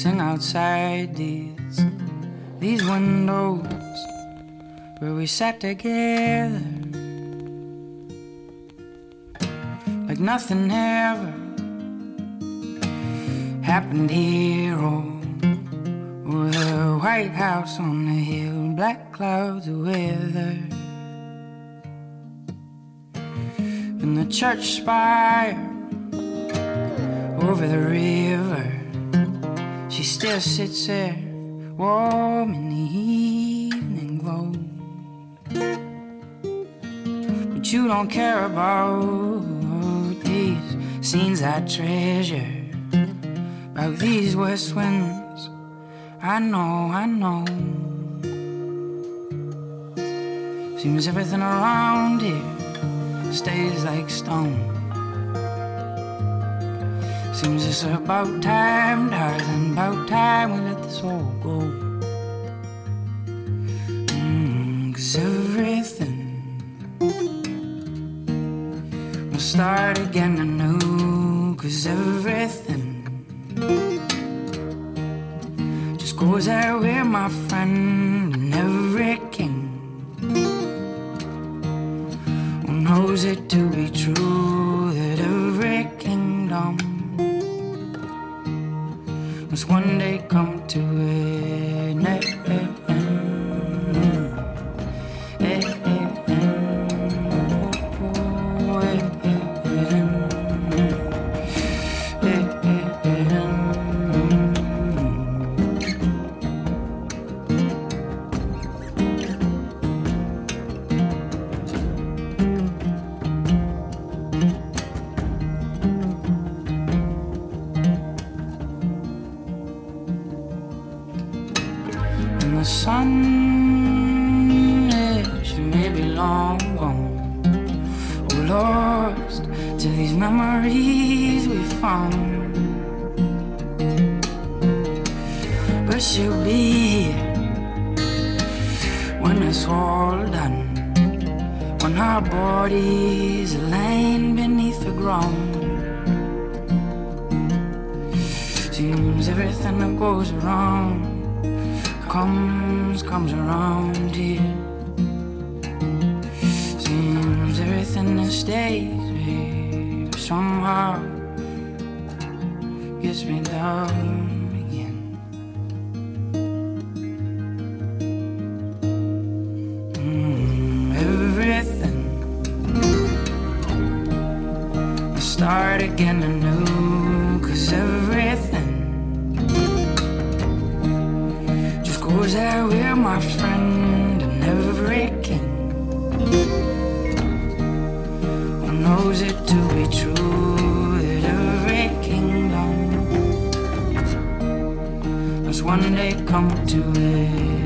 sing outside these windows where we sat together like nothing ever happened here. Or the White House on the hill, black clouds of weather, and the church spire over the river. She still sits there, warm in the evening glow. But you don't care about these scenes I treasure, about these west winds. I know. Seems everything around here stays like stone. Seems it's about time, darling, about time we let this all go. 'Cause everything will start again anew. 'Cause everything goes out with my friend, and every king who knows it to be true that every kingdom must one day come to an end. The sun is maybe long gone, or lost to these memories we found. But she'll be here when it's all done, when our bodies are laying beneath the ground. Seems everything that goes around comes around here. Seems everything that stays here somehow gets me down again. Everything will start again anew. 'Cause everything goes out with my friend, and every king who knows it to be true that every kingdom must one day come to it.